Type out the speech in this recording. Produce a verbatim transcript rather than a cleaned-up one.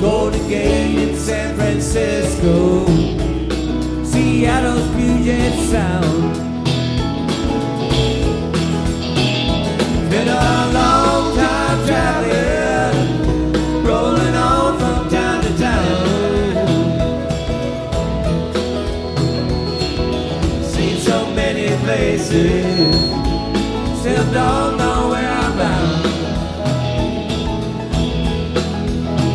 Golden Gate in San Francisco, Seattle's Puget Sound. Been a long time traveling, rolling on from town to town. Seen so many places, still don't know